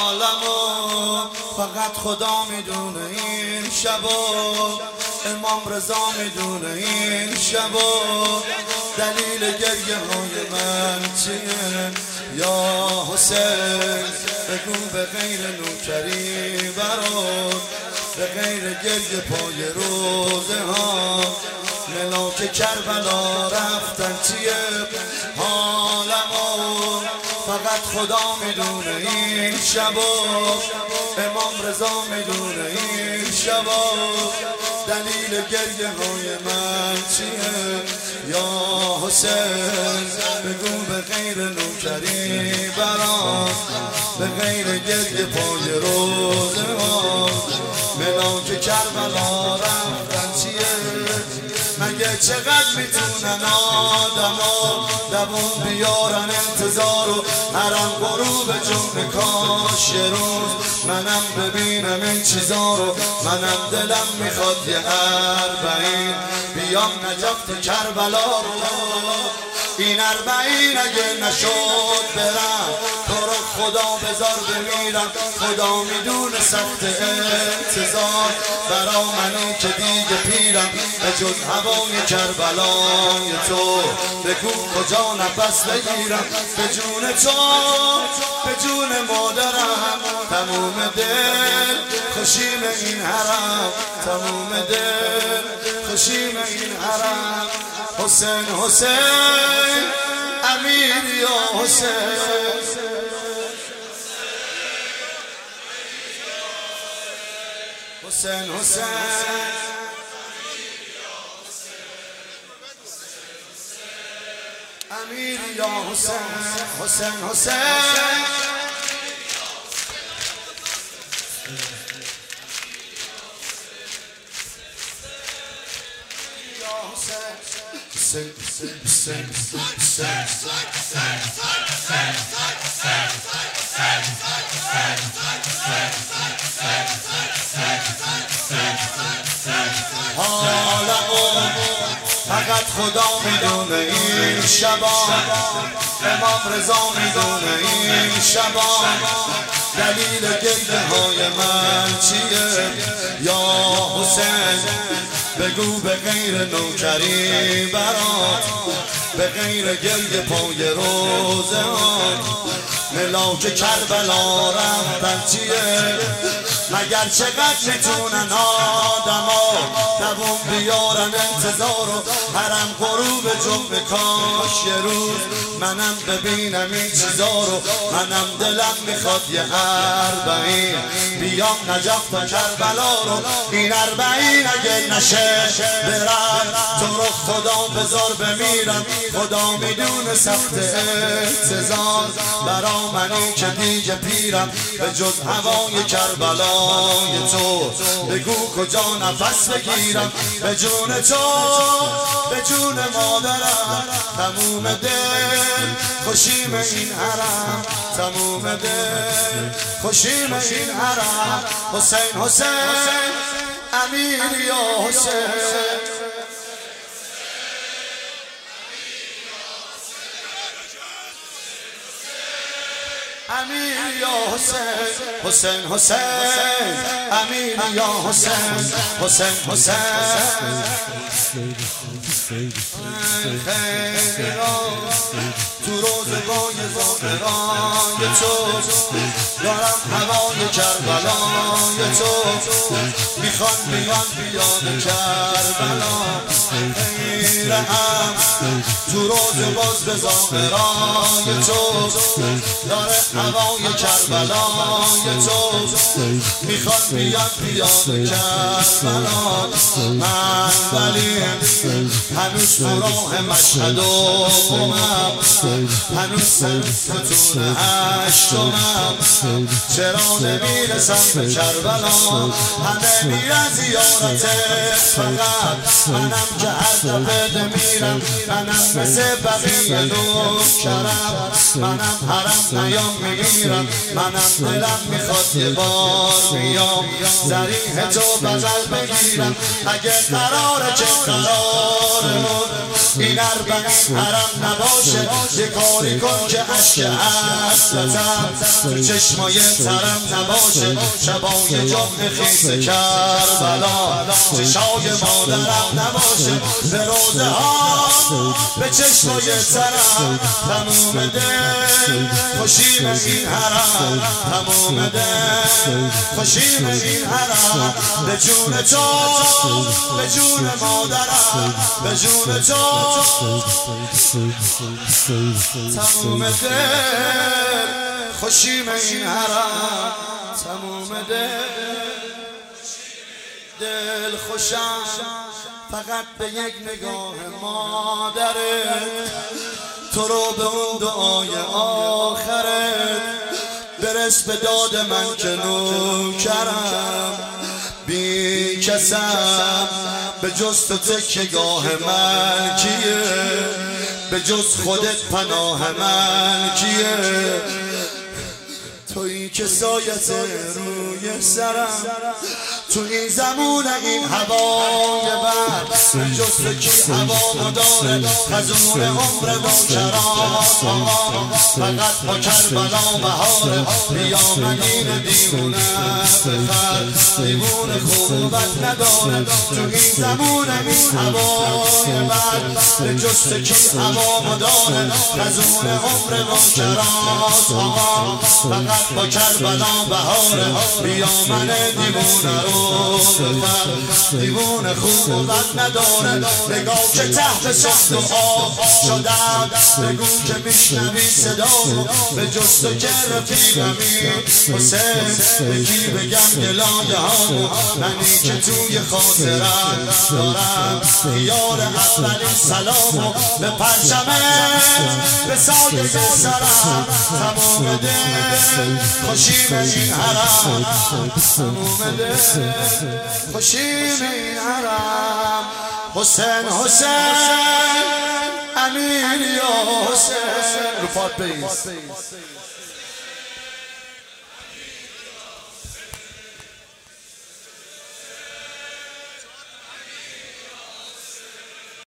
عالمو فقط خدا میدونه این شبو، امام رضا میدونه این شبو، دلیل گریه های من چیه یا حسین؟ بگو به غیر نوکری برات، به غیر گریه پای روزه ها ملاک کربلا رفتن چیه حالمو؟ فقط خدا میدونه این شبو، امام رضا میدونه این شبو، دلیل گریه های من چیه یا حسین؟ بگو به غیر نوکری برام، به غیر گریه پای روزه ها ملاک کربلا رفتن چیه؟ مگه چقدر میتونن آدما دوون بیارن انتظار و حرم غروب جمعه؟ کاش یه روز منم ببینم این چیزا رو، منم دلم میخواد یه اربعین بیام نجف کربلا رو. این اربعین اگه نشد برم تو رو خدا بذار بمیرم، خدا میدونه سخت انتظار برا منو که دیگه پیرم، به جز هوای کربلای تو بگو کجا نفس بگیرم؟ به جون تو، به جون مادرم تموم دل خوشیم این حرم، تموم دل خوشیم این حرم. حسین حسین امیر یا حسین، حسین حسین امیر یا حسین، حسین حسین فقط خدا میدونه این شبا، امام رضا میدونه این شبا، دلیل گریه های من چیه یا حسین؟ بگو به غیر نوکری برات، به غیر گریه پای روزه ها ملاک کربلا رفتن چیه؟ مگر چقدر میتونن آدما دوون بیارن انتظار و حرم غروب جمعه؟ کاش یه روز منم ببینم این چیزا رو، منم دلم میخواد یه اربعین بیام نجف تا کربلا رو. این اربعین اگه نشه برم تو رو خدا بذار بمیرم، خدا میدونه سخت انتظار برا منی که دیگه پیرم، به جز هوای کربلای تو بگو کجا نفس بگیرم؟ به جون تو، به جون مادرم تموم دل خوشیم این حرم، تموم دل خوشیم این حرم. حسین حسین امیر یا حسین، امیر یا حسین، حسین حسین امیر یا حسین، حسین حسین تو روزگاه ظاهرای تو دارم هوای کربلای تو، میخوان بیان بیان کربلا خیرم تو روز باز به ظاهرای تو داره هوای کربلای تو، میخوان بیان بیان کربلا. من ولی هنوز تو راه مشهد و قمم، هنوز ستون هشتمم، چرا نمیرسم به کربلا؟ همه میرن زیارت فقط منم که هر دفعه هفته میرم منم مثل بقیه نوکرم منم حرم نیام میگیرم منم دلم میخواد یه بار بیام ضریح تو بغل بگیرم اگه قراره چه قرارمون این اربعین حرم نباشه یه کاری کن که عشق حسرتم تو چشمای ترم نباشه شبای جمعه خیز کربلا چشای مادرم نباشه به روزه ها به چشمای ترم تموم دل خوشیم این حرم تموم دل خوشیم این حرم به جون تو به جون مادرم به جون تو تموم دل خوشیم این حرم تموم دل خوشم فقط به یک نگاه مادرت تو رو به اون دعای آخرت برس به داد من که نوکرم بی کسم به جز تو تکیه‌گاه من کیه به جز خودت پناه من کیه تویی که سایت روی سرم تو این زمون این هوای بر جز تو کی هوا مداره خزون عمر و کرام فقط با کربلا بهاره بیا من این دیوونه بخر دیوونه خوبت نداره تو این زمون این هوای بر جز تو کی هوا مداره خزون عمر و کرام فقط با کربلا بهاره بیا من دیوونه رو بخر دیوونه خوب بد نداره نگاه که تحت سخت و آب شدم بگو که میشنوی صدامو به جز تو که رفیقمی حسین بگی بگم گلایه هامو منی که توی خاطرم دارم یار اولین سلامو به پرچمت به سایه سرم تمام دل خوشیم این حرم تمام دل خوشیم این حرم حسین حسین امیر یا حسین رفات بیس